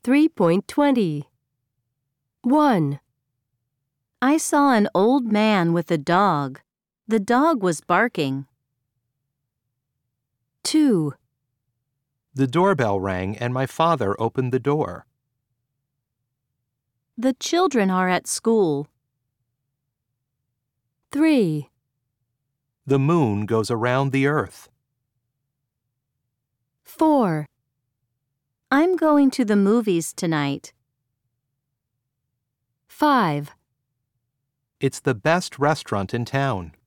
3.20. 1, I saw an old man with a dog. The dog was barking. 2, The doorbell rang and my father opened the door. The children are at school. 3, The moon goes around the earth. 4, I'm going to the movies tonight. 5. It's the best restaurant in town.